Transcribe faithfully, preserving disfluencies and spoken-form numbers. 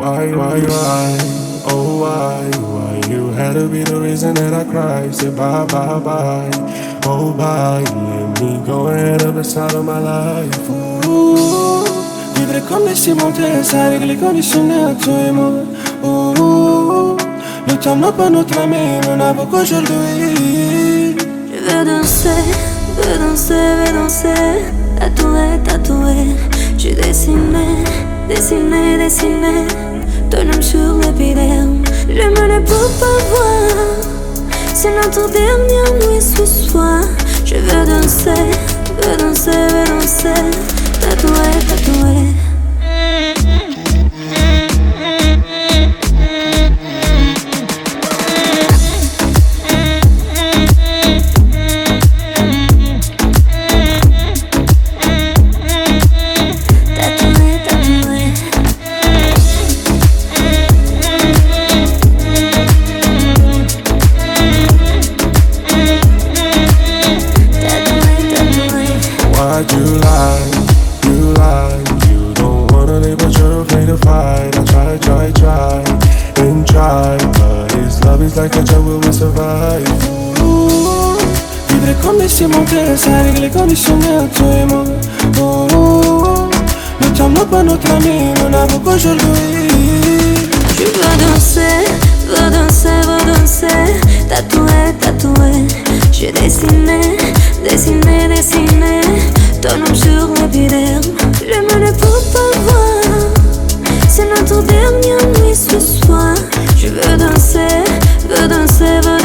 Why, why, why? Oh, why, why? You had to be the reason that I cried. Say bye, bye, bye. Oh, bye. Let me go ahead of the side of my life. Ooh, vivre comme les cimentières, ça règle les conditionnels à toi et moi. Ooh, le temps n'a pas notre ami, mais on a beaucoup aujourd'hui. Je veux danser, veux danser, veux danser. Tatoué, tatoué. J'ai dessiné, dessiné, dessiné ton nom sur l'épiderme. Je me ne peux pas voir. C'est notre dernière nuit ce soir. Je veux danser, veux danser, veux danser. Tatoué, tatoué. Why'd you lie? You lie. You don't wanna live but you're afraid to fight. I try, try, try, and try, but his love is like a jungle, we survive. Ooh, vivre comme des cimentières, ça règle les conditionnels, toi et moi. Ooh, le temps n'a pas notre ami, on a beaucoup aujourd'hui. Je veux danser, veux danser, veux danser. Tatoué, tatoué. J'ai dessiné, dessiné, dessiné ton nom sur l'épiderme. Je me ne peux pas voir. C'est notre dernière nuit ce soir. Je veux danser, veux danser, veux danser.